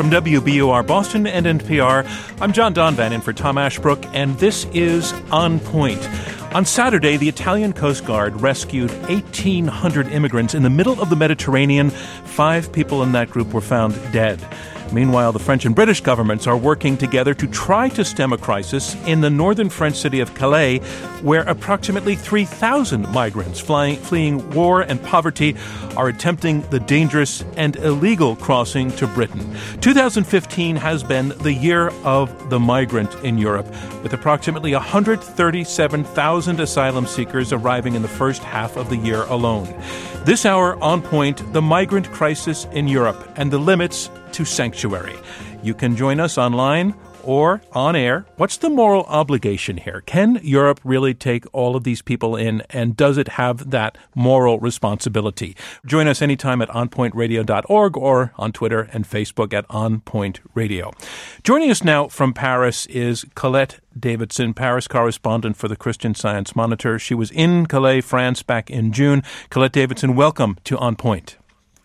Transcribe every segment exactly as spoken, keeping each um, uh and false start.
From W B U R Boston and N P R, I'm John Donvan in for Tom Ashbrook, and this is On Point. On Saturday, the Italian Coast Guard rescued eighteen hundred immigrants in the middle of the Mediterranean. Five people in that group were found dead. Meanwhile, the French and British governments are working together to try to stem a crisis in the northern French city of Calais, where approximately three thousand migrants flying, fleeing war and poverty are attempting the dangerous and illegal crossing to Britain. two thousand fifteen has been the year of the migrant in Europe, with approximately one hundred thirty-seven thousand asylum seekers arriving in the first half of the year alone. This hour, On Point, the migrant crisis in Europe and the limits to sanctuary. You can join us online or on air. What's the moral obligation here? Can Europe really take all of these people in, and does it have that moral responsibility? Join us anytime at on point radio dot org or on Twitter and Facebook at On Point Radio. Joining us now from Paris is Colette Davidson, Paris correspondent for the Christian Science Monitor. She was in Calais, France back in June. Colette Davidson, welcome to On Point.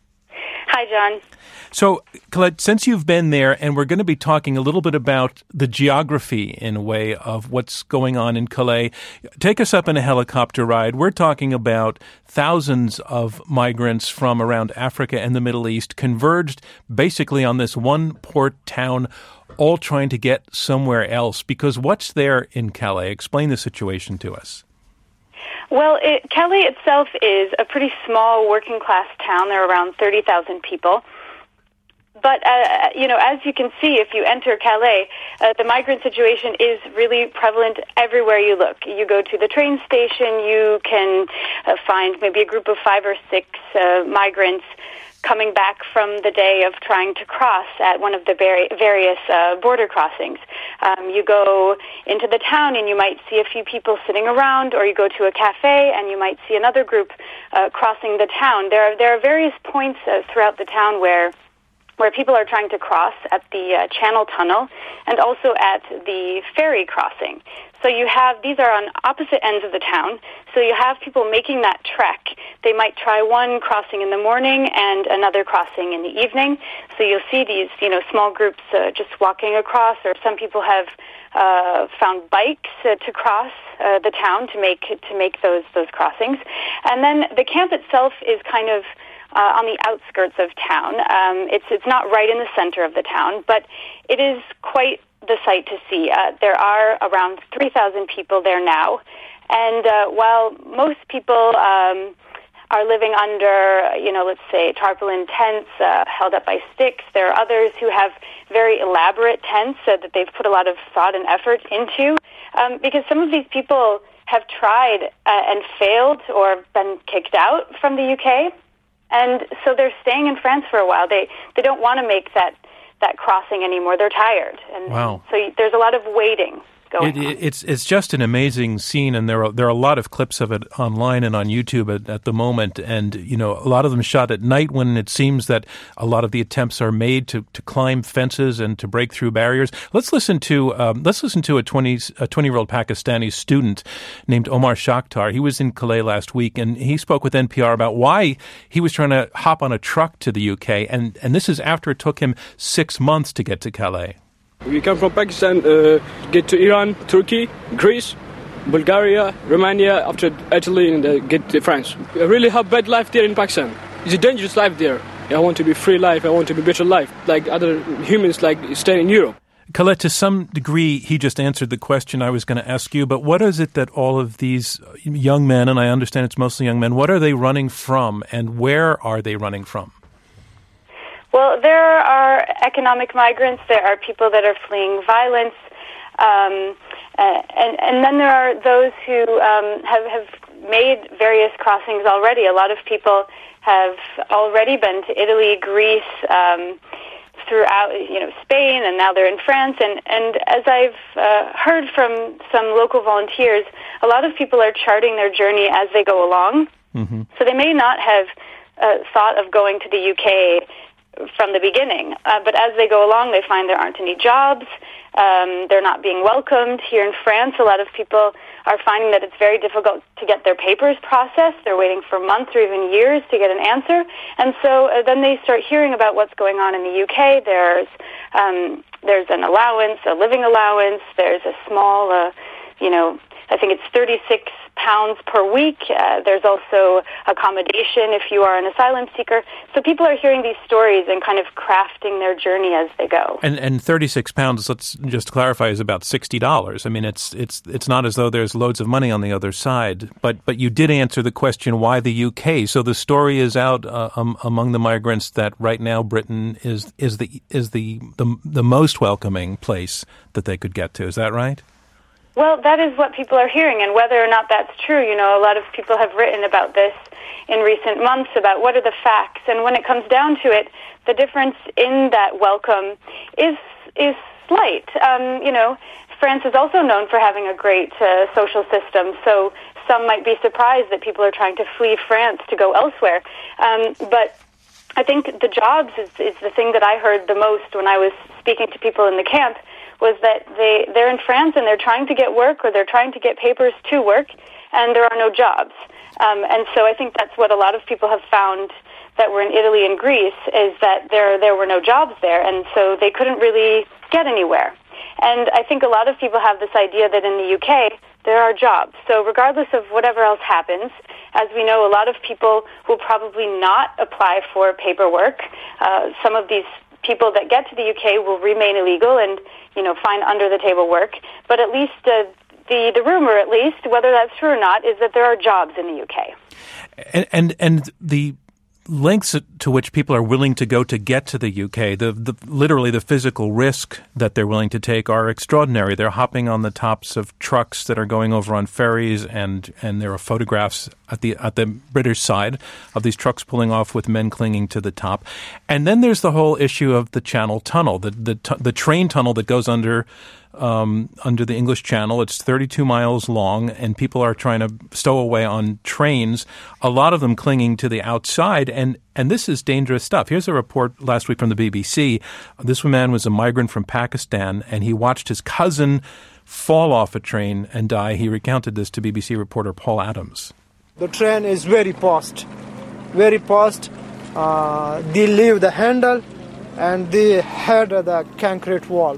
Hi, John. So, Colette, since you've been there, and we're going to be talking a little bit about the geography, in a way, of what's going on in Calais, take us up in a helicopter ride. We're talking about thousands of migrants from around Africa and the Middle East converged basically on this one port town, all trying to get somewhere else. Because what's there in Calais? Explain the situation to us. Well, it, Calais itself is a pretty small working-class town. There are around thirty thousand people. But, uh, you know, as you can see, if you enter Calais, uh, the migrant situation is really prevalent everywhere you look. You go to the train station, you can uh, find maybe a group of five or six uh, migrants coming back from the day of trying to cross at one of the vari- various uh, border crossings. Um, you go into the town and you might see a few people sitting around, or you go to a cafe and you might see another group uh, crossing the town. There are, there are various points uh, throughout the town where where people are trying to cross, at the uh, Channel Tunnel and also at the ferry crossing. So you have, these are on opposite ends of the town, so you have people making that trek. They might try one crossing in the morning and another crossing in the evening. So you'll see these, you know, small groups uh, just walking across, or some people have uh, found bikes uh, to cross uh, the town to make to make those those crossings. And then the camp itself is kind of Uh, on the outskirts of town. Um, it's it's not right in the center of the town, but it is quite the sight to see. Uh, there are around three thousand people there now, and uh, while most people um, are living under, you know, let's say tarpaulin tents uh, held up by sticks, there are others who have very elaborate tents uh, that they've put a lot of thought and effort into, um, because some of these people have tried uh, and failed or been kicked out from the U K. And so they're staying in France for a while. They they don't want to make that, that crossing anymore. They're tired. And wow. So there's a lot of waiting going it, on. It's it's just an amazing scene, and there are there are a lot of clips of it online and on YouTube at, at the moment. And you know, a lot of them shot at night, when it seems that a lot of the attempts are made to, to climb fences and to break through barriers. Let's listen to um, let's listen to a twenty a twenty year old Pakistani student named Omar Shakhtar. He was in Calais last week, and he spoke with N P R about why he was trying to hop on a truck to the U K, and and this is after it took him six months to get to Calais. We come from Pakistan, uh, get to Iran, Turkey, Greece, Bulgaria, Romania, after Italy, and uh, get to France. I really have bad life there in Pakistan. It's a dangerous life there. I want to be free life. I want to be better life, like other humans, like stay in Europe. Colette, to some degree, he just answered the question I was going to ask you, but what is it that all of these young men, and I understand it's mostly young men, what are they running from, and where are they running from? Well, there are economic migrants. There are people that are fleeing violence. Um, uh, and, and then there are those who um, have, have made various crossings already. A lot of people have already been to Italy, Greece, um, throughout, you know, Spain, and now they're in France. And, and as I've uh, heard from some local volunteers, a lot of people are charting their journey as they go along. Mm-hmm. So they may not have uh, thought of going to the U K from the beginning. Uh, but as they go along, they find there aren't any jobs. Um, they're not being welcomed. Here in France, a lot of people are finding that it's very difficult to get their papers processed. They're waiting for months or even years to get an answer. And so uh, then they start hearing about what's going on in the U K. There's um, there's an allowance, a living allowance. There's a small, uh, you know, I think it's thirty-six pounds per week. Uh, there's also accommodation if you are an asylum seeker. So people are hearing these stories and kind of crafting their journey as they go. And and thirty-six pounds, let's just clarify, is about sixty dollars. I mean, it's it's it's not as though there's loads of money on the other side. But but you did answer the question, why the U K? So the story is out uh, um, among the migrants that right now Britain is is the is the, the the most welcoming place that they could get to. Is that right? Well, that is what people are hearing, and whether or not that's true, you know, a lot of people have written about this in recent months, about what are the facts, and when it comes down to it, the difference in that welcome is is slight. Um, you know, France is also known for having a great uh, social system, so some might be surprised that people are trying to flee France to go elsewhere. Um, but I think the jobs is, is the thing that I heard the most when I was speaking to people in the camp, was that they, they're in France and they're trying to get work, or they're trying to get papers to work, and there are no jobs. Um, and so I think that's what a lot of people have found that were in Italy and Greece, is that there there were no jobs there, and so they couldn't really get anywhere. And I think a lot of people have this idea that in the U K there are jobs. So regardless of whatever else happens, as we know, a lot of people will probably not apply for paperwork. Uh, some of these people that get to the U K will remain illegal and, you know, find under-the-table work. But at least uh, the the rumor, at least, whether that's true or not, is that there are jobs in the U K. And and, and the lengths to which people are willing to go to get to the U K, the, the literally the physical risk that they're willing to take are extraordinary. They're hopping on the tops of trucks that are going over on ferries, and, and there are photographs at the at the British side of these trucks pulling off with men clinging to the top. And then there's the whole issue of the Channel Tunnel, the the, the train tunnel that goes under Um, under the English Channel. It's thirty-two miles long, and people are trying to stow away on trains, a lot of them clinging to the outside, and, and this is dangerous stuff. Here's a report last week from the B B C. This man was a migrant from Pakistan, and he watched his cousin fall off a train and die. He recounted this to B B C reporter Paul Adams. The train is very fast, very fast. Uh, they leave the handle, and they hit the concrete wall.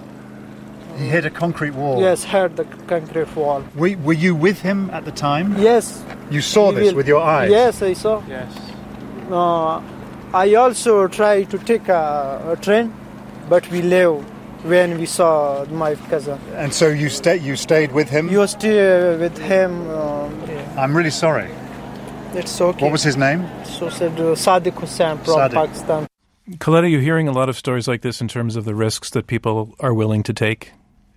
He hit a concrete wall? Yes, hit the concrete wall. Were, were you with him at the time? Yes. You saw this will. with your eyes? Yes, I saw. Yes. Uh, I also tried to take a, a train, but we left when we saw my cousin. And so you, sta- you stayed with him? You stayed with him. Um, yeah. I'm really sorry. It's okay. What was his name? So said uh, Sadiq Hussain from Sadiq. Pakistan. Coletta, you're hearing a lot of stories like this in terms of the risks that people are willing to take?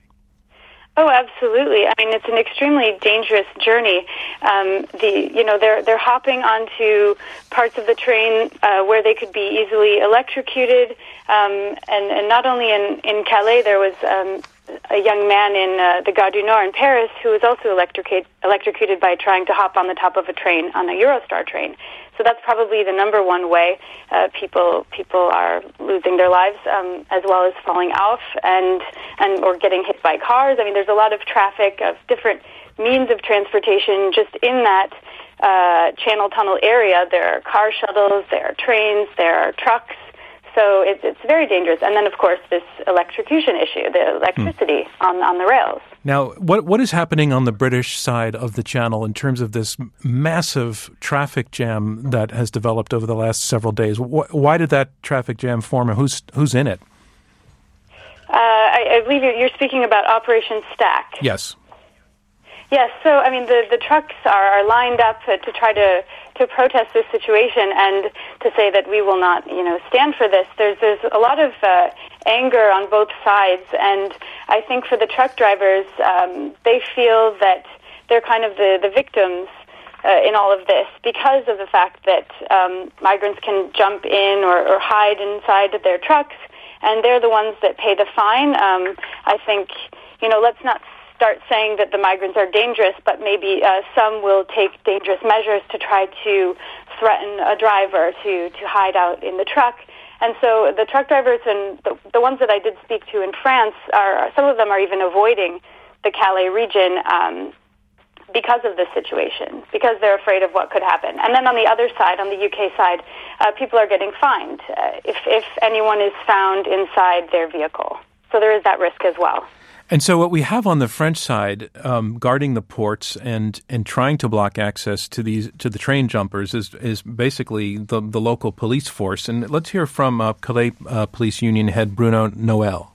Oh, absolutely. I mean, it's an extremely dangerous journey. Um, the you know they're they're hopping onto parts of the train uh, where they could be easily electrocuted, um, and and not only in, in Calais, there was um, a young man in uh, the Gare du Nord in Paris who was also electrocuted electrocuted by trying to hop on the top of a train, on a Eurostar train. So that's probably the number one way uh, people people are losing their lives, um, as well as falling off and and or getting hit by cars. I mean, there's a lot of traffic of different means of transportation just in that uh, Channel Tunnel area. There are car shuttles, there are trains, there are trucks. So it's it's very dangerous. And then, of course, this electrocution issue, the electricity mm. on, on the rails. Now, what what is happening on the British side of the channel in terms of this massive traffic jam that has developed over the last several days? Wh- why did that traffic jam form, and who's who's in it? Uh, I, I believe you're, you're speaking about Operation Stack. Yes. Yes, so, I mean, the, the trucks are, are lined up uh, to try to, to protest this situation and to say that we will not, you know, stand for this. There's there's a lot of uh, anger on both sides, and I think for the truck drivers, um, they feel that they're kind of the, the victims uh, in all of this because of the fact that um, migrants can jump in or, or hide inside their trucks, and they're the ones that pay the fine. Um, I think, you know, let's not start saying that the migrants are dangerous, but maybe uh, some will take dangerous measures to try to threaten a driver to, to hide out in the truck. And so the truck drivers and the, the ones that I did speak to in France, are some of them are even avoiding the Calais region um, because of this situation, because they're afraid of what could happen. And then on the other side, on the U K side, uh, people are getting fined uh, if, if anyone is found inside their vehicle. So there is that risk as well. And so what we have on the French side, um, guarding the ports and, and trying to block access to these to the train jumpers is is basically the the local police force. And let's hear from uh, Calais uh, Police Union head Bruno Noël.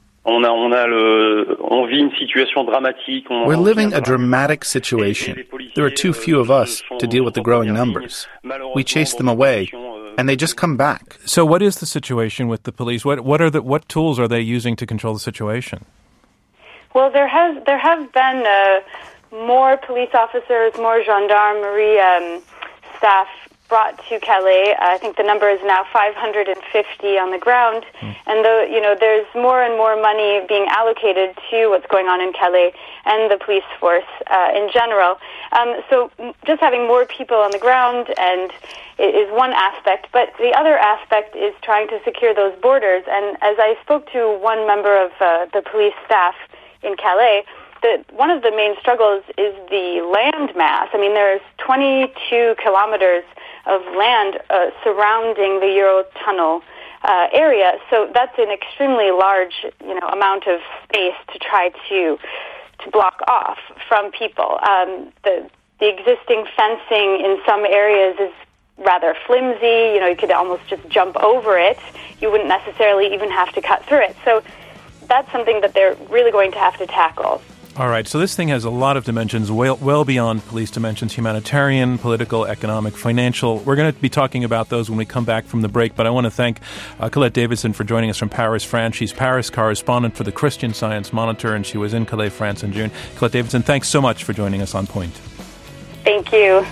We're living a dramatic situation. There are too few of us to deal with the growing numbers. We chase them away, and they just come back. So what is the situation with the police? What what are the what tools are they using to control the situation? Well, there has there have been uh, more police officers, more gendarmerie um, staff brought to Calais. Uh, I think the number is now five hundred fifty on the ground, mm. and though you know there's more and more money being allocated to what's going on in Calais and the police force uh, in general. Um, so just having more people on the ground and is one aspect, but the other aspect is trying to secure those borders. And as I spoke to one member of uh, the police staff in Calais, the, one of the main struggles is the land mass. I mean, there's twenty-two kilometers of land uh, surrounding the Eurotunnel uh, area, so that's an extremely large, you know, amount of space to try to to block off from people. Um, the the existing fencing in some areas is rather flimsy. You know, you could almost just jump over it. You wouldn't necessarily even have to cut through it. So that's something that they're really going to have to tackle. All right, so this thing has a lot of dimensions, well, well beyond police dimensions, humanitarian, political, economic, financial. We're going to be talking about those when we come back from the break, but I want to thank uh, Colette Davidson for joining us from Paris, France. She's Paris correspondent for the Christian Science Monitor, and she was in Calais, France in June. Colette Davidson, thanks so much for joining us on Point. Thank you.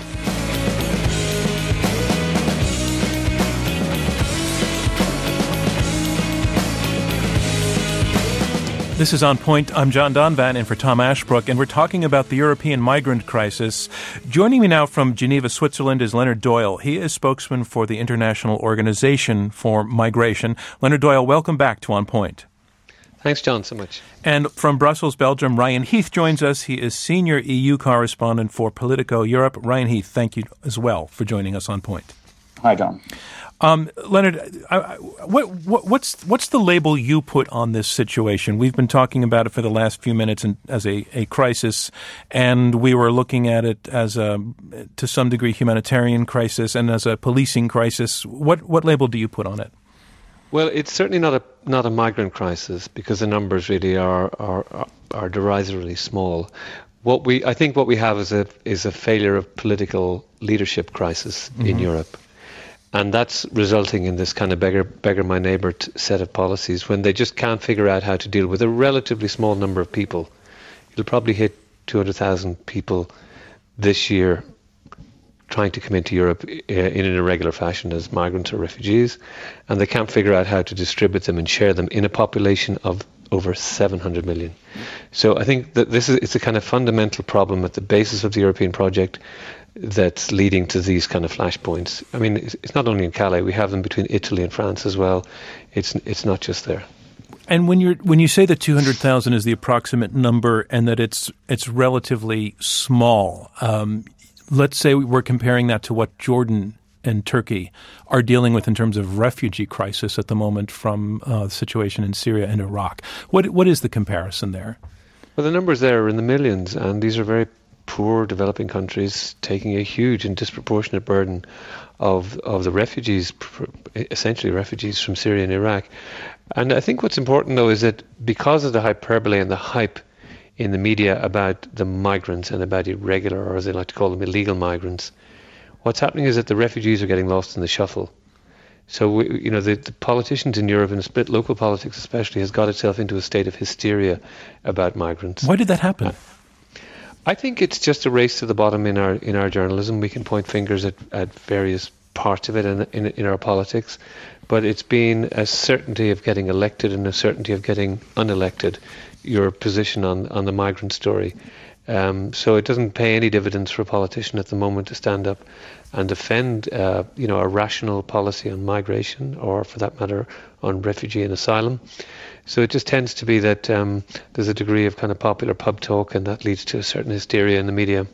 This is On Point. I'm John Donvan in for Tom Ashbrook, and we're talking about the European migrant crisis. Joining me now from Geneva, Switzerland, is Leonard Doyle. He is spokesman for the International Organization for Migration. Leonard Doyle, welcome back to On Point. Thanks, John, so much. And from Brussels, Belgium, Ryan Heath joins us. He is senior E U correspondent for Politico Europe. Ryan Heath, thank you as well for joining us on Point. Hi, John. Um, Leonard, I, I, what, what, what's what's the label you put on this situation? We've been talking about it for the last few minutes in, as a, a crisis, and we were looking at it as a, to some degree, humanitarian crisis and as a policing crisis. What what label do you put on it? Well, it's certainly not a not a migrant crisis because the numbers really are are are derisively small. What we I think what we have is a is a failure of political leadership crisis mm-hmm. in Europe. And that's resulting in this kind of beggar, beggar my neighbour t- set of policies when they just can't figure out how to deal with a relatively small number of people. It'll probably hit two hundred thousand people this year trying to come into Europe uh, in an irregular fashion as migrants or refugees, and they can't figure out how to distribute them and share them in a population of over seven hundred million. So I think that this is it's a kind of fundamental problem at the basis of the European project that's leading to these kind of flashpoints. I mean, it's, it's not only in Calais. We have them between Italy and France as well. It's it's not just there. And when you when you say that two hundred thousand is the approximate number and that it's it's relatively small, um, let's say we're comparing that to what Jordan and Turkey are dealing with in terms of refugee crisis at the moment from uh, the situation in Syria and Iraq. What what is the comparison there? Well, the numbers there are in the millions, and these are very poor developing countries taking a huge and disproportionate burden of of the refugees, essentially refugees from Syria and Iraq. And I think what's important, though, is that because of the hyperbole and the hype in the media about the migrants and about irregular, or as they like to call them, illegal migrants, what's happening is that the refugees are getting lost in the shuffle. So, we, you know, the, the politicians in Europe, and split local politics especially, has got itself into a state of hysteria about migrants. Why did that happen? Uh, I think it's just a race to the bottom in our in our journalism. We can point fingers at, at various parts of it in, in in our politics, but it's been a certainty of getting elected and a certainty of getting unelected, your position on, on the migrant story. Um, so it doesn't pay any dividends for a politician at the moment to stand up and defend, uh, you know, a rational policy on migration, or for that matter, on refugee and asylum. So it just tends to be that um, there's a degree of kind of popular pub talk, and that leads to a certain hysteria in the media.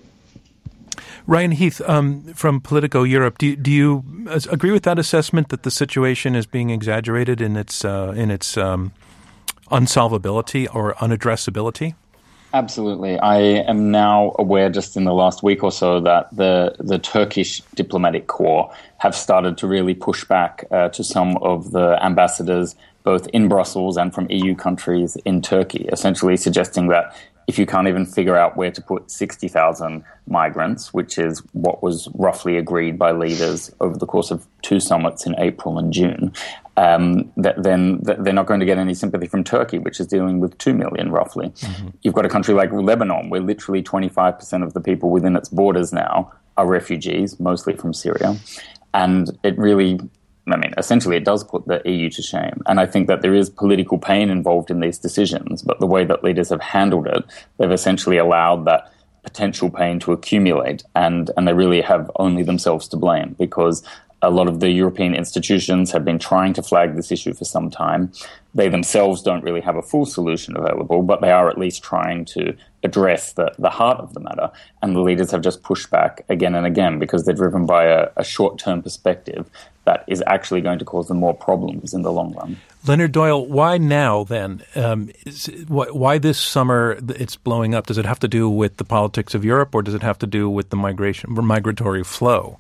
Ryan Heath, um, from Politico Europe, do, do you agree with that assessment that the situation is being exaggerated in its uh, in its um, unsolvability or unaddressability? Absolutely. I am now aware just in the last week or so that the, the Turkish diplomatic corps have started to really push back uh, to some of the ambassadors, both in Brussels and from E U countries in Turkey, essentially suggesting that if you can't even figure out where to put sixty thousand migrants, which is what was roughly agreed by leaders over the course of two summits in April and June, um, that, then that they're not going to get any sympathy from Turkey, which is dealing with two million roughly. Mm-hmm. You've got a country like Lebanon, where literally twenty-five percent of the people within its borders now are refugees, mostly from Syria. And it really... I mean, essentially, it does put the E U to shame. And I think that there is political pain involved in these decisions, but the way that leaders have handled it, they've essentially allowed that potential pain to accumulate, and, and they really have only themselves to blame, because a lot of the European institutions have been trying to flag this issue for some time. They themselves don't really have a full solution available, but they are at least trying to address the, the heart of the matter. And the leaders have just pushed back again and again because they're driven by a, a short-term perspective that is actually going to cause them more problems in the long run. Leonard Doyle, why now then? Um, is, why, why this summer it's blowing up? Does it have to do with the politics of Europe, or does it have to do with the migration, migratory flow?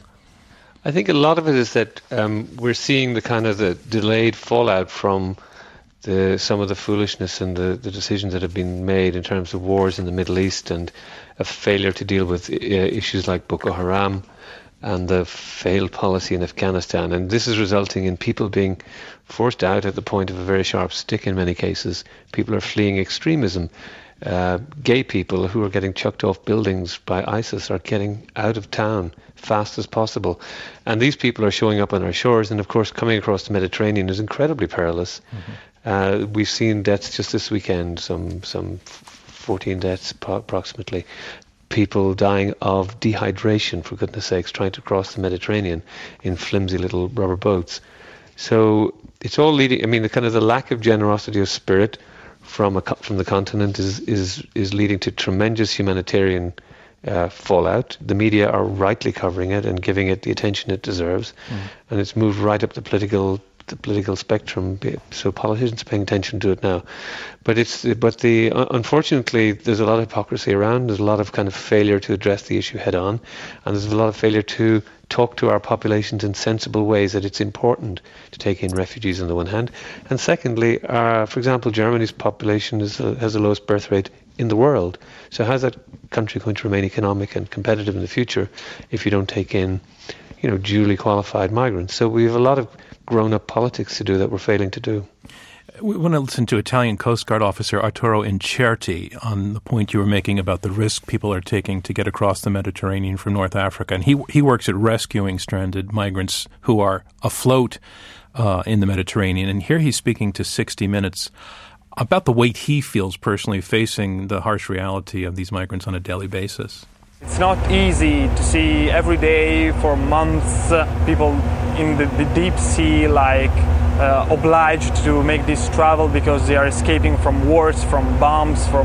I think a lot of it is that um, we're seeing the kind of the delayed fallout from the some of the foolishness and the, the decisions that have been made in terms of wars in the Middle East, and a failure to deal with uh, issues like Boko Haram and the failed policy in Afghanistan. And this is resulting in people being forced out at the point of a very sharp stick in many cases. People are fleeing extremism. Uh, gay people who are getting chucked off buildings by ISIS are getting out of town fast as possible. And these people are showing up on our shores, and of course coming across the Mediterranean is incredibly perilous. Mm-hmm. Uh, we've seen deaths just this weekend, some some fourteen deaths approximately. People dying of dehydration, for goodness sakes, trying to cross the Mediterranean in flimsy little rubber boats. So it's all leading, I mean, the kind of the lack of generosity of spirit from a, from the continent is, is, is leading to tremendous humanitarian uh, fallout. The media are rightly covering it and giving it the attention it deserves. Mm. And it's moved right up the political the political spectrum, so politicians are paying attention to it now. But it's but the unfortunately there's a lot of hypocrisy around. There's a lot of kind of failure to address the issue head on, and there's a lot of failure to talk to our populations in sensible ways that it's important to take in refugees on the one hand, and secondly, uh, for example, Germany's population is uh, has the lowest birth rate in the world. So how's that country going to remain economic and competitive in the future if you don't take in, you know, duly qualified migrants? So we have a lot of grown-up politics to do that we're failing to do. We want to listen to Italian Coast Guard officer Arturo Incerti on the point you were making about the risk people are taking to get across the Mediterranean from North Africa. And he he works at rescuing stranded migrants who are afloat uh, in the Mediterranean. And here he's speaking to sixty minutes about the weight he feels personally facing the harsh reality of these migrants on a daily basis. It's not easy to see every day for months uh, people in the, the deep sea like uh, obliged to make this travel because they are escaping from wars, from bombs, from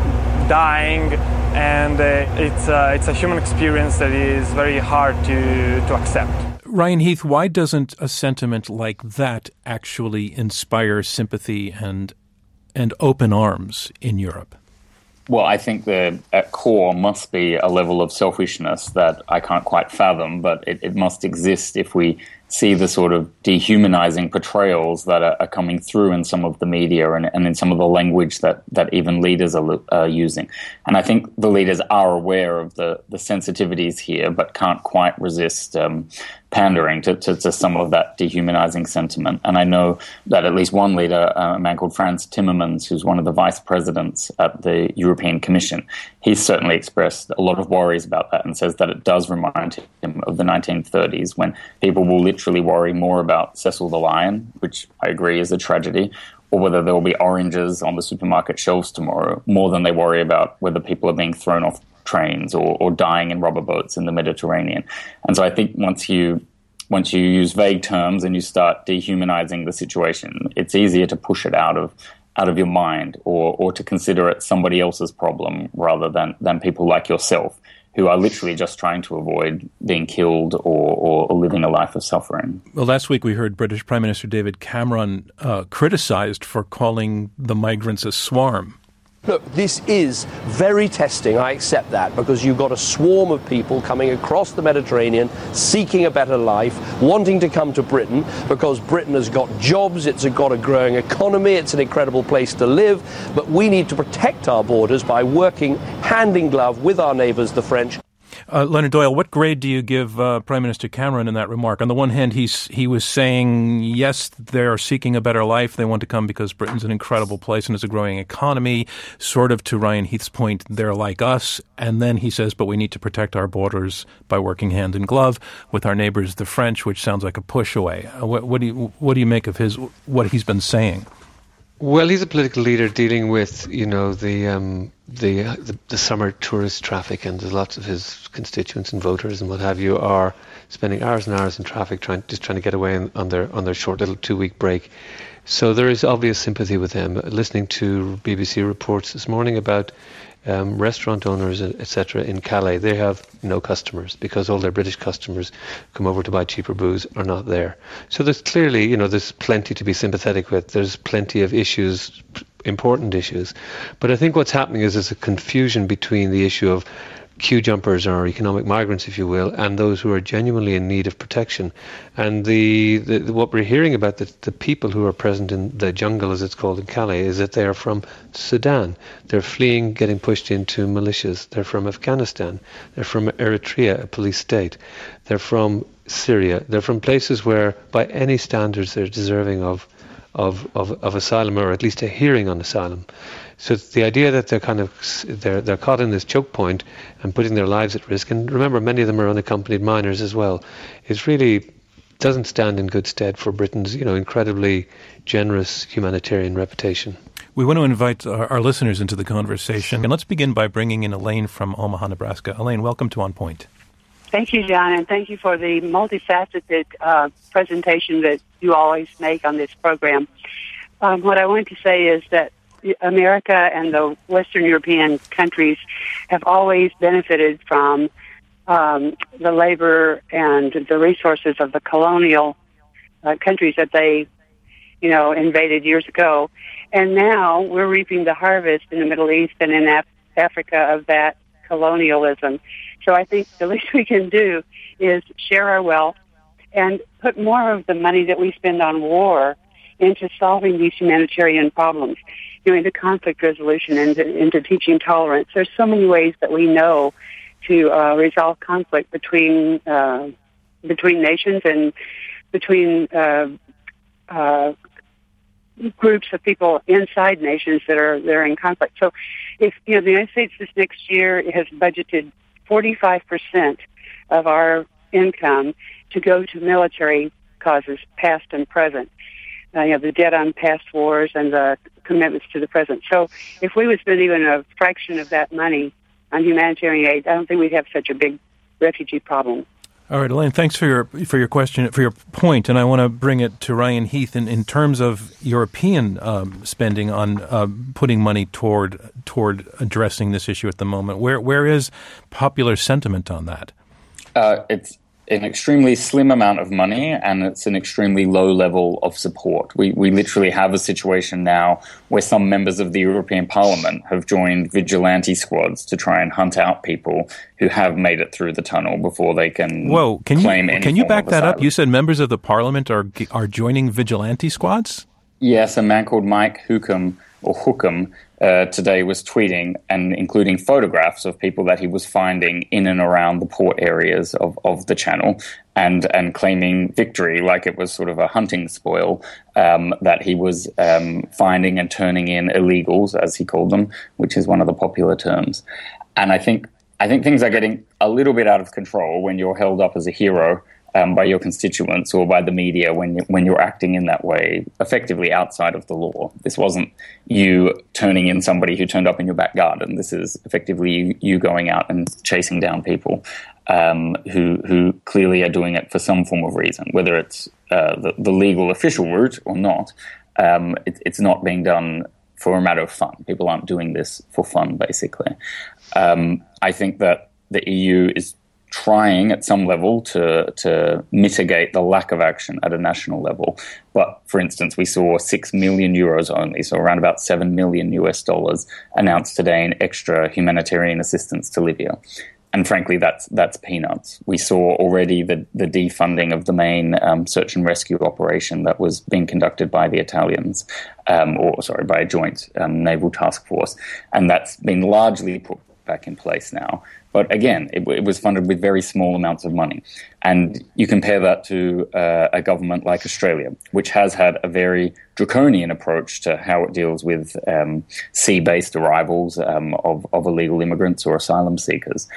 dying, and uh, it's uh, it's a human experience that is very hard to to accept. Ryan Heath, why doesn't a sentiment like that actually inspire sympathy and and open arms in Europe? Well, I think the at core must be a level of selfishness that I can't quite fathom, but it, it must exist if we see the sort of dehumanizing portrayals that are, are coming through in some of the media and, and in some of the language that, that even leaders are uh, using. And I think the leaders are aware of the, the sensitivities here, but can't quite resist um, pandering to, to, to some of that dehumanizing sentiment. And I know that at least one leader, uh, a man called Frans Timmermans, who's one of the vice presidents at the European Commission, he's certainly expressed a lot of worries about that and says that it does remind him of the nineteen thirties when people will literally worry more about Cecil the Lion, which I agree is a tragedy, or whether there will be oranges on the supermarket shelves tomorrow, more than they worry about whether people are being thrown off trains or, or dying in rubber boats in the Mediterranean. And so I think once you once you use vague terms and you start dehumanizing the situation, it's easier to push it out of out of your mind, or or to consider it somebody else's problem rather than, than people like yourself, who are literally just trying to avoid being killed or, or living a life of suffering. Well, last week we heard British Prime Minister David Cameron uh, criticized for calling the migrants a swarm. Look, this is very testing, I accept that, because you've got a swarm of people coming across the Mediterranean, seeking a better life, wanting to come to Britain, because Britain has got jobs, it's got a growing economy, it's an incredible place to live, but we need to protect our borders by working hand in glove with our neighbours, the French. Uh, Leonard Doyle, what grade do you give uh, Prime Minister Cameron in that remark? On the one hand, he's he was saying, yes, they're seeking a better life. They want to come because Britain's an incredible place and it's a growing economy. Sort of to Ryan Heath's point, they're like us. And then he says, but we need to protect our borders by working hand in glove with our neighbors, the French, which sounds like a push away. Uh, what, what do you what do you make of his what he's been saying? Well, he's a political leader dealing with, you know, the um, the, the the summer tourist traffic, and there's lots of his constituents and voters and what have you are spending hours and hours in traffic, trying just trying to get away on, on their on their short little two week break. So there is obvious sympathy with them. Listening to B B C reports this morning about um, restaurant owners, et cetera, in Calais, they have no customers because all their British customers come over to buy cheaper booze are not there. So there's clearly, you know, there's plenty to be sympathetic with. There's plenty of issues, important issues. But I think what's happening is there's a confusion between the issue of queue jumpers or economic migrants, if you will, and those who are genuinely in need of protection. And the, the what we're hearing about the, the people who are present in the jungle, as it's called in Calais, is that they are from Sudan. They're fleeing, getting pushed into militias. They're from Afghanistan. They're from Eritrea, a police state. They're from Syria. They're from places where, by any standards, they're deserving of Of, of, of asylum, or at least a hearing on asylum. So the idea that they're kind of they're they're caught in this choke point and putting their lives at risk, and remember, many of them are unaccompanied minors as well, is really doesn't stand in good stead for Britain's, you know, incredibly generous humanitarian reputation. We want to invite our, our listeners into the conversation, and let's begin by bringing in Elaine from Omaha, Nebraska. Elaine, welcome to On Point. Thank you, John, and thank you for the multifaceted uh, presentation that you always make on this program. Um, what I want to say is that America and the Western European countries have always benefited from um, the labor and the resources of the colonial uh, countries that they, you know, invaded years ago. And now we're reaping the harvest in the Middle East and in Af- Africa of that colonialism. So I think the least we can do is share our wealth and put more of the money that we spend on war into solving these humanitarian problems, you know, into conflict resolution and into, into teaching tolerance. There's so many ways that we know to uh, resolve conflict between uh, between nations and between uh, uh, groups of people inside nations that are that are in conflict. So, if you know, the United States this next year has budgeted forty-five percent of our income to go to military causes, past and present. Uh, you know, the debt on past wars and the commitments to the present. So if we would spend even a fraction of that money on humanitarian aid, I don't think we'd have such a big refugee problem. All right, Elaine, thanks for your for your question, for your point, and I want to bring it to Ryan Heath in, in terms of European um, spending on uh, putting money toward toward addressing this issue at the moment. Where where is popular sentiment on that? Uh, it's an extremely slim amount of money, and it's an extremely low level of support. We we literally have a situation now where some members of the European Parliament have joined vigilante squads to try and hunt out people who have made it through the tunnel before they can Whoa, can claim you, any Can you form back of that asylum. up? You said members of the Parliament are are joining vigilante squads? Yes, a man called Mike Hookham, or Hookham, uh, today was tweeting and including photographs of people that he was finding in and around the port areas of, of the channel, and, and claiming victory like it was sort of a hunting spoil, um, that he was um, finding and turning in illegals, as he called them, which is one of the popular terms. And I think I think things are getting a little bit out of control when you're held up as a hero um, by your constituents or by the media when you, when you're acting in that way, effectively outside of the law. This wasn't you turning in somebody who turned up in your back garden. This is effectively you, you going out and chasing down people um, who who clearly are doing it for some form of reason, whether it's uh, the, the legal official route or not. Um, it, it's not being done for a matter of fun. People aren't doing this for fun, basically. Um, I think that the E U is trying at some level to to mitigate the lack of action at a national level. But, for instance, we saw six million euros only, so around about seven million U S dollars announced today in extra humanitarian assistance to Libya. And frankly, that's that's peanuts. We saw already the, the defunding of the main um, search and rescue operation that was being conducted by the Italians, um, or sorry, by a joint um, naval task force. And that's been largely put back in place now. But again, it, it was funded with very small amounts of money. And you compare that to uh, a government like Australia, which has had a very draconian approach to how it deals with um, sea-based arrivals um, of, of illegal immigrants or asylum seekers.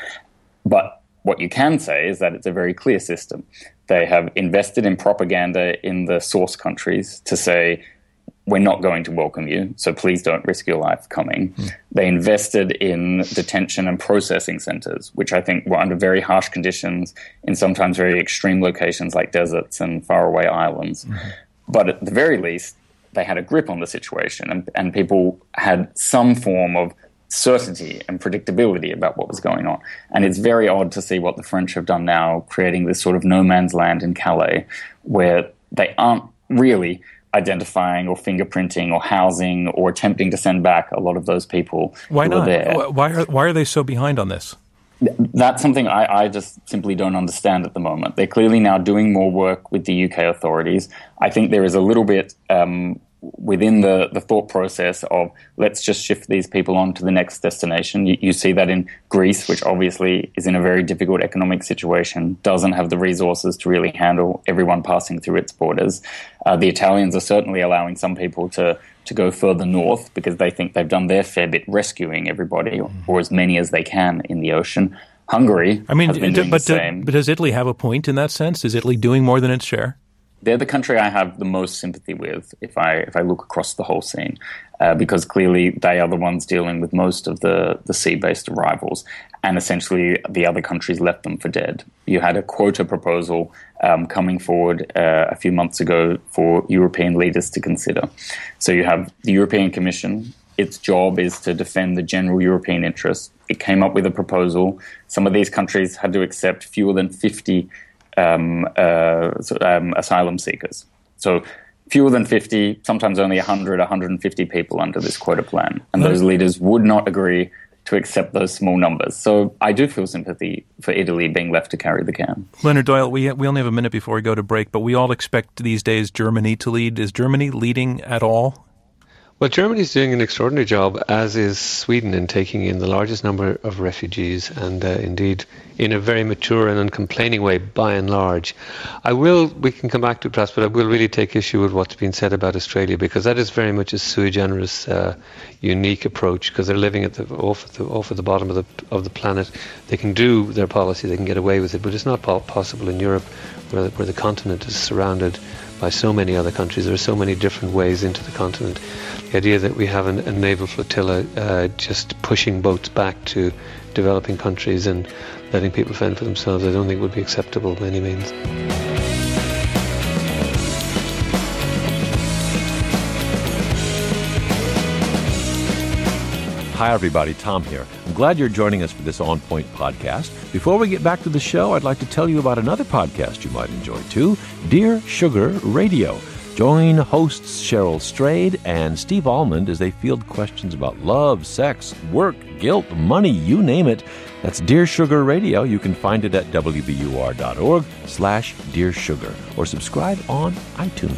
But what you can say is that it's a very clear system. They have invested in propaganda in the source countries to say, we're not going to welcome you, so please don't risk your life coming. Mm. They invested in detention and processing centers, which I think were under very harsh conditions in sometimes very extreme locations like deserts and faraway islands. Mm-hmm. But at the very least, they had a grip on the situation, and, and people had some form of certainty and predictability about what was going on. And it's very odd to see what the French have done now, creating this sort of no man's land in Calais, where they aren't really identifying or fingerprinting or housing or attempting to send back a lot of those people why who not? are there. Why are, why are they so behind on this? That's something I, I just simply don't understand at the moment. They're clearly now doing more work with the U K authorities. I think there is a little bit um, within the, the thought process of let's just shift these people on to the next destination. You, you see that in Greece, which obviously is in a very difficult economic situation, doesn't have the resources to really handle everyone passing through its borders. Uh, the Italians are certainly allowing some people to, to go further north because they think they've done their fair bit rescuing everybody, or, or as many as they can in the ocean. Hungary I mean, has been doing but, the same. but does Italy have a point in that sense? Is Italy doing more than its share? They're the country I have the most sympathy with if I if I look across the whole scene, uh, because clearly they are the ones dealing with most of the, the sea-based arrivals, and essentially the other countries left them for dead. You had a quota proposal um, coming forward uh, a few months ago for European leaders to consider. So you have the European Commission. Its job is to defend the general European interest. It came up with a proposal. Some of these countries had to accept fewer than fifty Um, uh, um, asylum seekers. So fewer than fifty, sometimes only one hundred, one hundred fifty people under this quota plan. And those leaders would not agree to accept those small numbers. So I do feel sympathy for Italy being left to carry the can. Leonard Doyle, we we only have a minute before we go to break, but we all expect these days Germany to lead. Is Germany leading at all? Well, Germany's doing an extraordinary job, as is Sweden, in taking in the largest number of refugees, and uh, indeed in a very mature and uncomplaining way, by and large. I will, we can come back to it perhaps, but I will really take issue with what's been said about Australia, because that is very much a sui generis, uh, unique approach, because they're living at the off at the off at the bottom of the of the planet. They can do their policy, they can get away with it, but it's not po- possible in Europe, where the, where the continent is surrounded by so many other countries. There are so many different ways into the continent. The idea that we have an, a naval flotilla uh, just pushing boats back to developing countries and letting people fend for themselves, I don't think would be acceptable by any means. Hi, everybody. Tom here. I'm glad you're joining us for this On Point podcast. Before we get back to the show, I'd like to tell you about another podcast you might enjoy, too, Dear Sugar Radio. Join hosts Cheryl Strayed and Steve Almond as they field questions about love, sex, work, guilt, money, you name it. That's Dear Sugar Radio. You can find it at W B U R dot org slash Dear Sugar or subscribe on iTunes.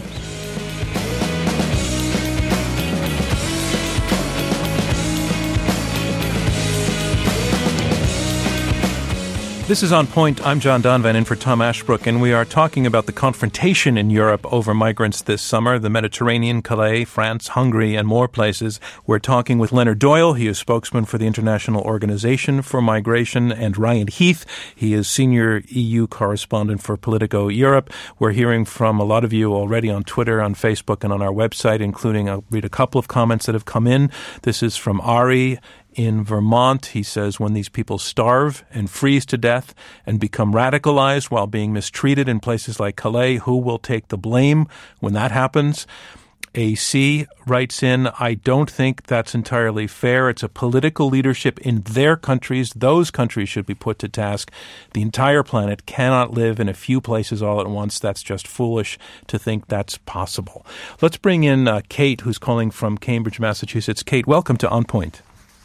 This is On Point. I'm John Donvan in for Tom Ashbrook, and we are talking about the confrontation in Europe over migrants this summer, the Mediterranean, Calais, France, Hungary, and more places. We're talking with Leonard Doyle. He is spokesman for the International Organization for Migration, and Ryan Heath. He is senior E U correspondent for Politico Europe. We're hearing from a lot of you already on Twitter, on Facebook, and on our website, including, I'll read a couple of comments that have come in. This is from Ari in Vermont. He says, when these people starve and freeze to death and become radicalized while being mistreated in places like Calais, who will take the blame when that happens? A C writes in, I don't think that's entirely fair. It's a political leadership in their countries. Those countries should be put to task. The entire planet cannot live in a few places all at once. That's just foolish to think that's possible. Let's bring in uh, Kate, who's calling from Cambridge, Massachusetts. Kate, welcome to On Point.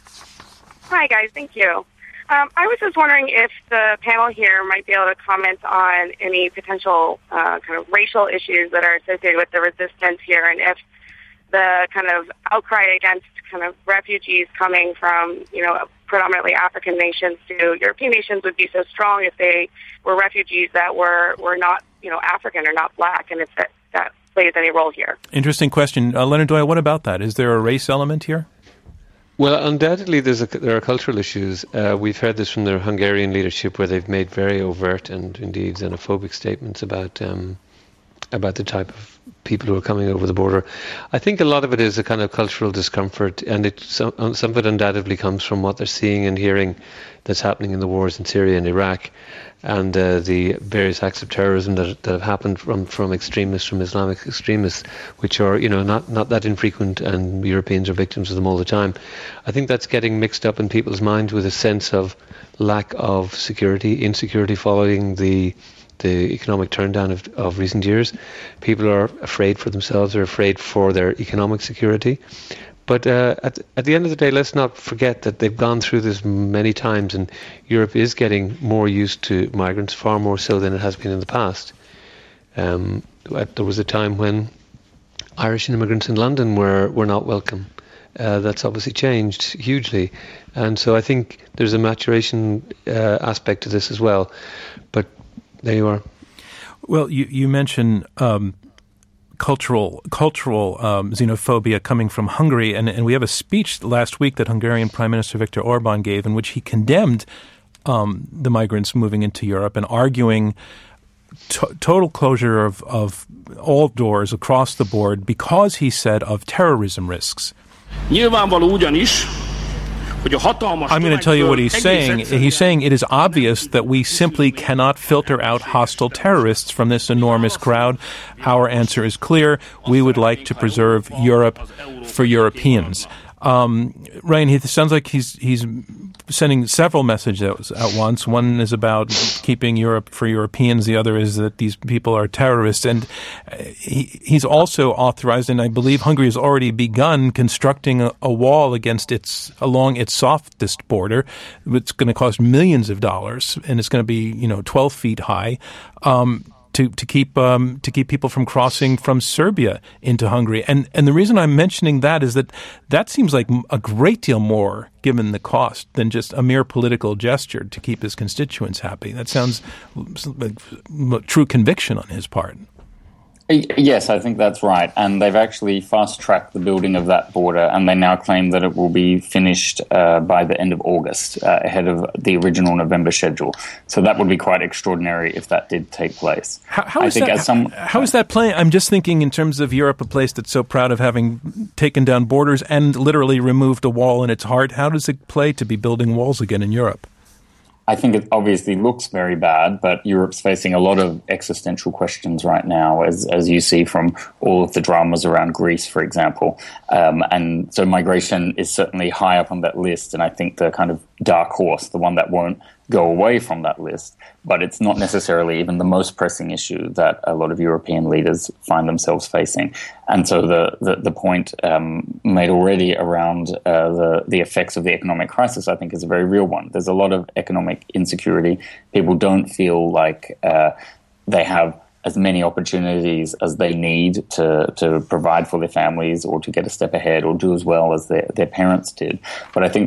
Hi, guys. Thank you. Um, I was just wondering if the panel here might be able to comment on any potential uh, kind of racial issues that are associated with the resistance here, and if the kind of outcry against kind of refugees coming from, you know, predominantly African nations to European nations would be so strong if they were refugees that were, were not, you know, African or not black, and if that, that plays any role here. Interesting question. Uh, Leonard Doyle, what about that? Is there a race element here? Well, undoubtedly, there's a, there are cultural issues. Uh, we've heard this from the Hungarian leadership, where they've made very overt and indeed xenophobic statements about um, about the type of people who are coming over the border. I think a lot of it is a kind of cultural discomfort, and it some, some of it undoubtedly comes from what they're seeing and hearing that's happening in the wars in Syria and Iraq, and uh, the various acts of terrorism that, that have happened from, from extremists, from Islamic extremists, which are, you know, not, not that infrequent, and Europeans are victims of them all the time. I think that's getting mixed up in people's minds with a sense of lack of security, insecurity following the the economic turndown of, of recent years. People are afraid for themselves, they're afraid for their economic security. But uh, at, at the end of the day, let's not forget that they've gone through this many times, and Europe is getting more used to migrants, far more so than it has been in the past. Um, there was a time when Irish immigrants in London were, were not welcome. Uh, that's obviously changed hugely. And so I think there's a maturation uh, aspect to this as well. But there you are. Well, you, you mentioned um, cultural cultural um, xenophobia coming from Hungary, and, and we have a speech last week that Hungarian Prime Minister Viktor Orban gave in which he condemned um, the migrants moving into Europe and arguing to- total closure of, of all doors across the board because, he said, of terrorism risks. Nyilvánvaló ugyanis, I'm going to tell you what he's saying. He's saying it is obvious that we simply cannot filter out hostile terrorists from this enormous crowd. Our answer is clear. We would like to preserve Europe for Europeans. Um, Ryan, it sounds like he's he's sending several messages at once. One is about keeping Europe for Europeans. The other is that these people are terrorists. And he, he's also authorized, and I believe Hungary has already begun constructing a, a wall against its along its softest border. It's going to cost millions of dollars, and it's going to be, you know, twelve feet high. Um, To, to keep um, to keep people from crossing from Serbia into Hungary. And and the reason I'm mentioning that is that that seems like a great deal more, given the cost, than just a mere political gesture to keep his constituents happy. That sounds like true conviction on his part. Yes, I think that's right. And they've actually fast-tracked the building of that border, and they now claim that it will be finished uh, by the end of August, uh, ahead of the original November schedule. So that would be quite extraordinary if that did take place. How, how, I is, think that, as some, how is that playing? I'm just thinking in terms of Europe, a place that's so proud of having taken down borders and literally removed a wall in its heart. How does it play to be building walls again in Europe? I think it obviously looks very bad, but Europe's facing a lot of existential questions right now, as as you see from all of the dramas around Greece, for example. Um, and so migration is certainly high up on that list, and I think the kind of dark horse, the one that won't go away from that list, but it's not necessarily even the most pressing issue that a lot of European leaders find themselves facing. And so the the, the point um, made already around uh, the, the effects of the economic crisis, I think, is a very real one. There's a lot of economic insecurity. People don't feel like uh, they have as many opportunities as they need to, to provide for their families or to get a step ahead or do as well as their, their parents did. But I think that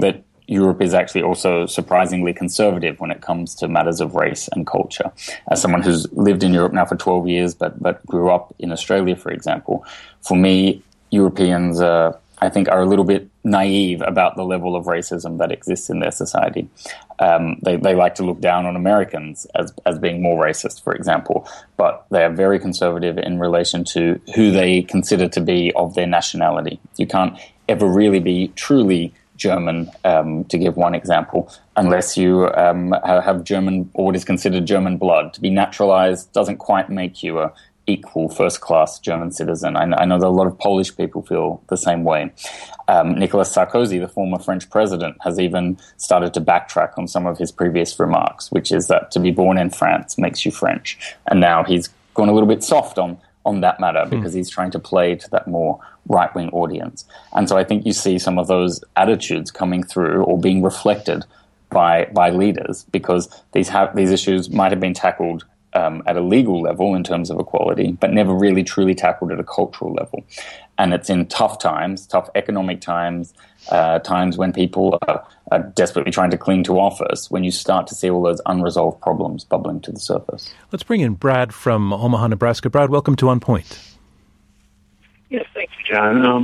Europe is actually also surprisingly conservative when it comes to matters of race and culture. As someone who's lived in Europe now for twelve years, but but grew up in Australia, for example, for me, Europeans, uh, I think, are a little bit naive about the level of racism that exists in their society. Um, they, they like to look down on Americans as, as being more racist, for example, but they are very conservative in relation to who they consider to be of their nationality. You can't ever really be truly German, um, to give one example, unless you um, have German, or what is considered German blood. To be naturalized doesn't quite make you a equal first-class German citizen. I, I know that a lot of Polish people feel the same way. Um, Nicolas Sarkozy, the former French president, has even started to backtrack on some of his previous remarks, which is that to be born in France makes you French. And now he's gone a little bit soft on on that matter because mm. he's trying to play to that more right-wing audience. And so I think you see some of those attitudes coming through or being reflected by by leaders, because these have these issues might have been tackled um, at a legal level in terms of equality, but never really truly tackled at a cultural level. And it's in tough times, tough economic times, uh, times when people are, are desperately trying to cling to office, when you start to see all those unresolved problems bubbling to the surface. Let's bring in Brad from Omaha, Nebraska. Brad, welcome to On Point. Yes, thank you, John. Um,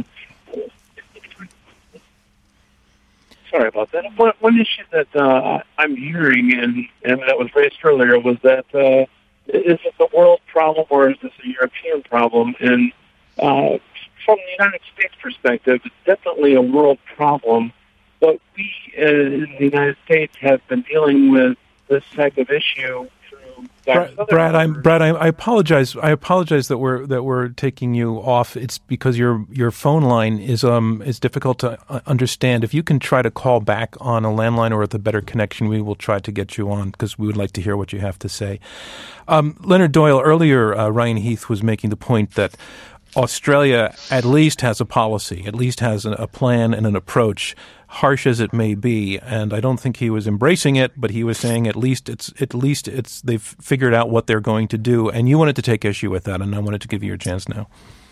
sorry about that. One, one issue that uh, I'm hearing, and, and that was raised earlier, was that uh, is it the world problem or is this a European problem? And uh, from the United States perspective, it's definitely a world problem, but we uh, in the United States have been dealing with this type of issue. Brad, Brad, I'm Brad. I, I apologize. I apologize that we're that we're taking you off. It's because your your phone line is um is difficult to understand. If you can try to call back on a landline or with a better connection, we will try to get you on because we would like to hear what you have to say. Um, Leonard Doyle, earlier, uh, Ryan Heath was making the point that Australia at least has a policy, at least has a, a plan and an approach, harsh as it may be, and I don't think he was embracing it, but he was saying at least it's at least it's they've figured out what they're going to do, and you wanted to take issue with that, and I wanted to give you your chance now.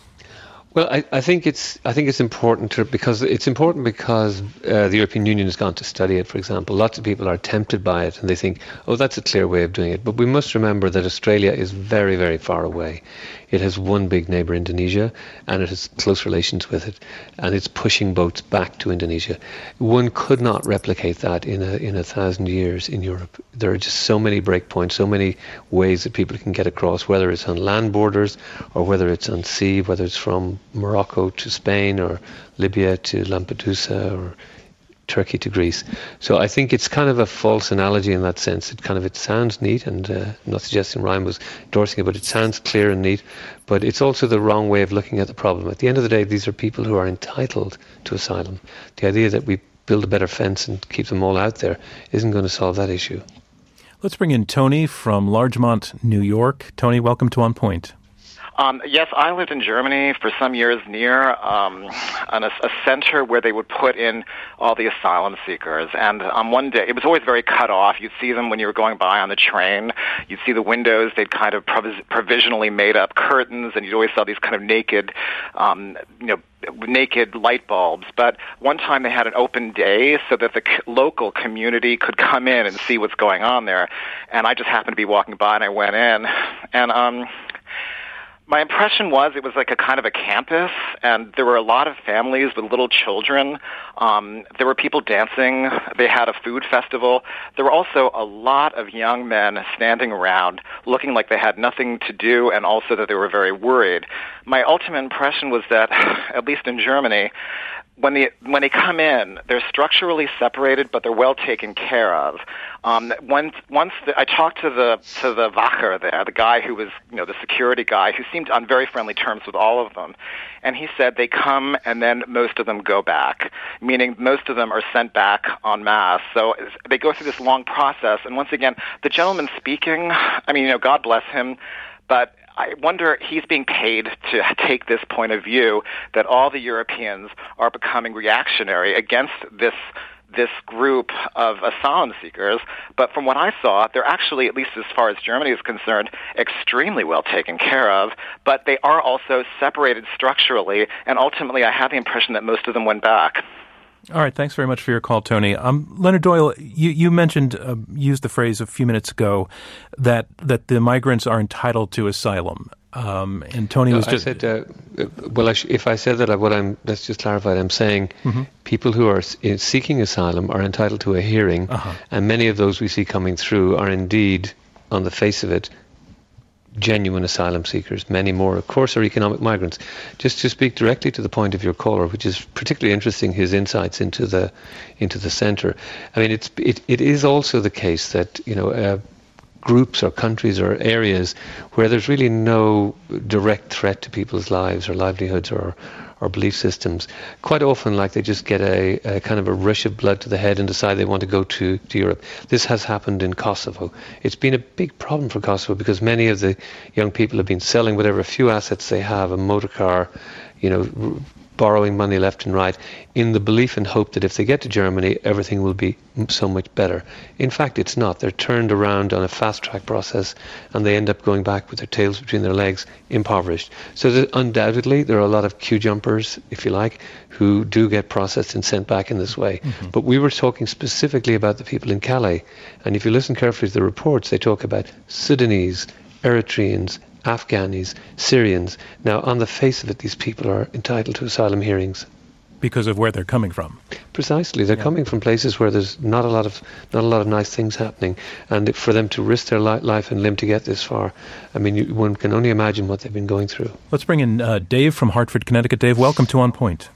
Well, I, I think it's I think it's important to, because it's important because uh, the European Union has gone to study it. For example, lots of people are tempted by it, and they think, "Oh, that's a clear way of doing it." But we must remember that Australia is very, very far away. It has one big neighbour, Indonesia, and it has close relations with it, and it's pushing boats back to Indonesia. One could not replicate that in a in a thousand years in Europe. There are just so many breakpoints, so many ways that people can get across, whether it's on land borders or whether it's on sea, whether it's from Morocco to Spain or Libya to Lampedusa or Turkey to Greece. So I think it's kind of a false analogy in that sense. It kind of, it sounds neat, and uh, I'm not suggesting Ryan was endorsing it, but it sounds clear and neat, but it's also the wrong way of looking at the problem. At the end of the day, these are people who are entitled to asylum. The idea that we build a better fence and keep them all out there isn't going to solve that issue. Let's bring in Tony from Larchmont, New York. Tony, welcome to On Point. Um, yes, I lived in Germany for some years near um, an, a, a center where they would put in all the asylum seekers. And um, one day, it was always very cut off. You'd see them when you were going by on the train. You'd see the windows. They'd kind of provis- provisionally made up curtains, and you'd always saw these kind of naked, um, you know, naked light bulbs. But one time they had an open day so that the c- local community could come in and see what's going on there. And I just happened to be walking by, and I went in. And um my impression was it was like a kind of a campus, and there were a lot of families with little children. Um, there were people dancing. They had a food festival. There were also a lot of young men standing around looking like they had nothing to do, and also that they were very worried. My ultimate impression was that, at least in Germany, when they when they come in, they're structurally separated, but they're well taken care of. Um, once once the, I talked to the to the Wacher there, the guy who was you know the security guy, who seemed on very friendly terms with all of them, and he said they come and then most of them go back, meaning most of them are sent back en masse. So they go through this long process, and once again, the gentleman speaking, I mean, you know, God bless him, but I wonder, he's being paid to take this point of view that all the Europeans are becoming reactionary against this this group of asylum seekers. But from what I saw, they're actually, at least as far as Germany is concerned, extremely well taken care of. But they are also separated structurally, and ultimately I have the impression that most of them went back. All right. Thanks very much for your call, Tony. Um, Leonard Doyle, you, you mentioned, uh, used the phrase a few minutes ago that that the migrants are entitled to asylum. Um, and Tony no, was I just... said, uh, well, I sh- if I said that, what I'm, let's just clarify it. I'm saying mm-hmm. people who are s- seeking asylum are entitled to a hearing, uh-huh. and many of those we see coming through are indeed, on the face of it, genuine asylum seekers. Many more, of course, are economic migrants. Just to speak directly to the point of your caller, which is particularly interesting, his insights into the into the centre. I mean, it's it, it is also the case that, you know, uh, groups or countries or areas where there's really no direct threat to people's lives or livelihoods or or belief systems, quite often, like, they just get a, a kind of a rush of blood to the head and decide they want to go to, to Europe. This has happened in Kosovo. It's been a big problem for Kosovo because many of the young people have been selling whatever few assets they have, a motor car, you know, r- borrowing money left and right, in the belief and hope that if they get to Germany, everything will be so much better. In fact, it's not. They're turned around on a fast-track process, and they end up going back with their tails between their legs, impoverished. So that undoubtedly, there are a lot of queue jumpers, if you like, who do get processed and sent back in this way. Mm-hmm. But we were talking specifically about the people in Calais, and if you listen carefully to the reports, they talk about Sudanese, Eritreans, Afghanis, Syrians. Now, on the face of it, these people are entitled to asylum hearings because of where they're coming from. Precisely, they're yeah. coming from places where there's not a lot of not a lot of nice things happening, and for them to risk their li- life and limb to get this far, I mean, you, one can only imagine what they've been going through. Let's bring in uh, Dave from Hartford, Connecticut. Dave, welcome to On Point.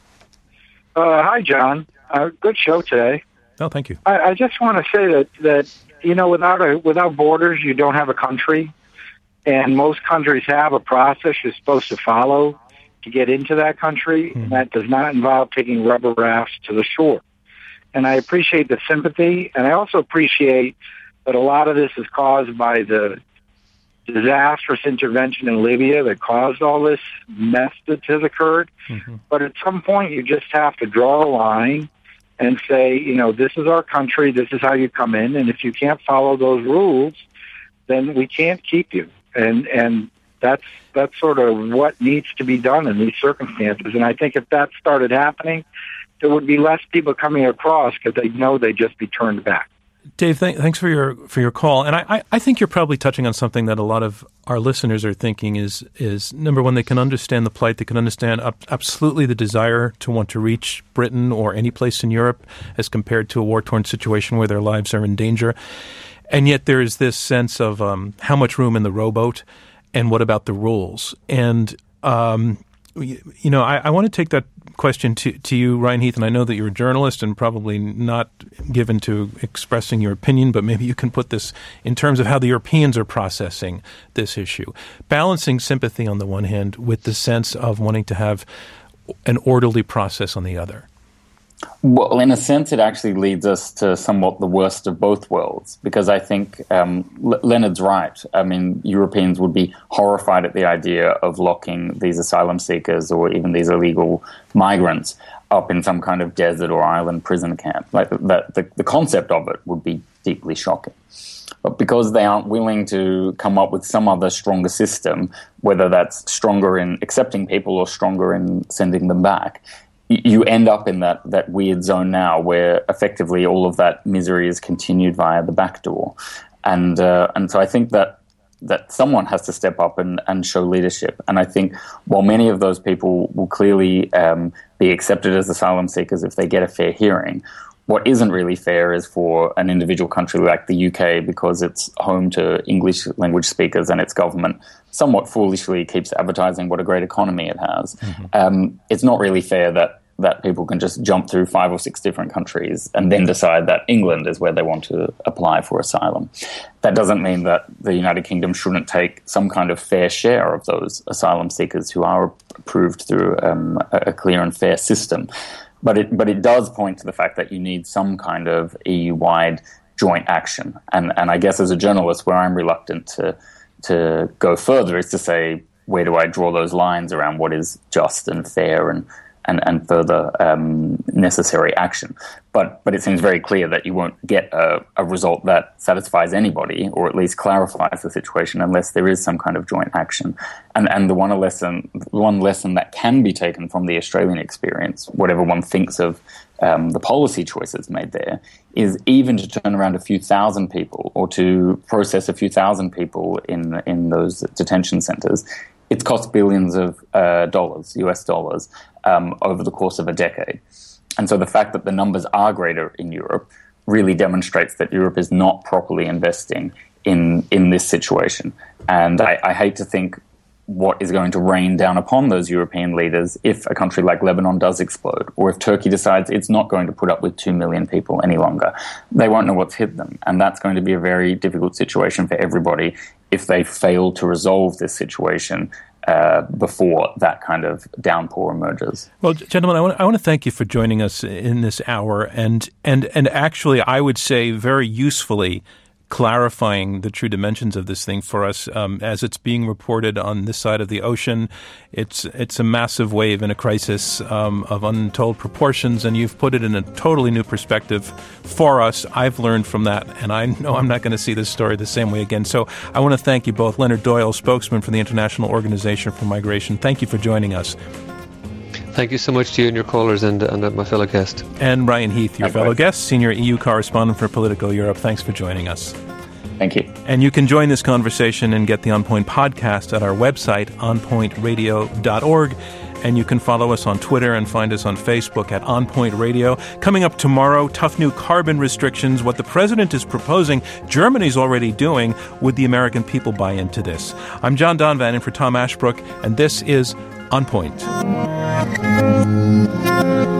Uh, hi, John. Uh, good show today. Oh, thank you. I, I just want to say that that you know, without a without borders, you don't have a country. And most countries have a process you're supposed to follow to get into that country. Mm-hmm. And that does not involve taking rubber rafts to the shore. And I appreciate the sympathy. And I also appreciate that a lot of this is caused by the disastrous intervention in Libya that caused all this mess that has occurred. Mm-hmm. But at some point, you just have to draw a line and say, you know, this is our country. This is how you come in. And if you can't follow those rules, then we can't keep you. And and that's that's sort of what needs to be done in these circumstances. And I think if that started happening, there would be less people coming across because they know they'd just be turned back. Dave, th- thanks for your for your call. And I, I, I think you're probably touching on something that a lot of our listeners are thinking is, is number one, they can understand the plight. They can understand up, absolutely the desire to want to reach Britain or any place in Europe as compared to a war-torn situation where their lives are in danger. And yet there is this sense of um, how much room in the rowboat and what about the rules? And, um, you, you know, I, I want to take that question to, to you, Ryan Heath, and I know that you're a journalist and probably not given to expressing your opinion, but maybe you can put this in terms of how the Europeans are processing this issue. Balancing sympathy on the one hand with the sense of wanting to have an orderly process on the other. Well, in a sense, it actually leads us to somewhat the worst of both worlds, because I think um, L- Leonard's right. I mean, Europeans would be horrified at the idea of locking these asylum seekers or even these illegal migrants up in some kind of desert or island prison camp. Like that, the, the concept of it would be deeply shocking. But because they aren't willing to come up with some other stronger system, whether that's stronger in accepting people or stronger in sending them back, you end up in that, that weird zone now where effectively all of that misery is continued via the back door. And uh, and so I think that that someone has to step up and, and show leadership. And I think while many of those people will clearly um, be accepted as asylum seekers if they get a fair hearing, what isn't really fair is for an individual country like the U K, because it's home to English language speakers and its government somewhat foolishly keeps advertising what a great economy it has. Mm-hmm. Um, it's not really fair that that people can just jump through five or six different countries and then decide that England is where they want to apply for asylum. That doesn't mean that the United Kingdom shouldn't take some kind of fair share of those asylum seekers who are approved through um, a clear and fair system. But it but it does point to the fact that you need some kind of E U-wide joint action. And and I guess as a journalist, where I'm reluctant to to go further is to say, where do I draw those lines around what is just and fair and and, and further um, necessary action. But but it seems very clear that you won't get a, a result that satisfies anybody, or at least clarifies the situation, unless there is some kind of joint action. And and the one lesson one lesson that can be taken from the Australian experience, whatever one thinks of um, the policy choices made there, is even to turn around a few thousand people or to process a few thousand people in in those detention centres, it's cost billions of uh, dollars, U S dollars, um, over the course of a decade. And so the fact that the numbers are greater in Europe really demonstrates that Europe is not properly investing in in this situation. And I, I hate to think what is going to rain down upon those European leaders if a country like Lebanon does explode, or if Turkey decides it's not going to put up with two million people any longer. They won't know what's hit them. And that's going to be a very difficult situation for everybody if they fail to resolve this situation Uh, before that kind of downpour emerges. Well, gentlemen, I want, I want to thank you for joining us in this hour and, and, and actually, I would say very usefully clarifying the true dimensions of this thing for us um, as it's being reported on this side of the ocean. It's it's a massive wave in a crisis um, of untold proportions, and you've put it in a totally new perspective for us. I've learned from that, and I know I'm not going to see this story the same way again. So I want to thank you both. Leonard Doyle, spokesman for the International Organization for Migration, thank you for joining us. Thank you so much to you and your callers and, and my fellow guest. And Ryan Heath, your fellow guest, Senior E U Correspondent for Politico Europe. Thanks for joining us. Thank you. And you can join this conversation and get the On Point podcast at our website, on point radio dot org. And you can follow us on Twitter and find us on Facebook at On Point Radio. Coming up tomorrow, tough new carbon restrictions, what the president is proposing, Germany's already doing. Would the American people buy into this? I'm John Donvan in for Tom Ashbrook, and this is On Point.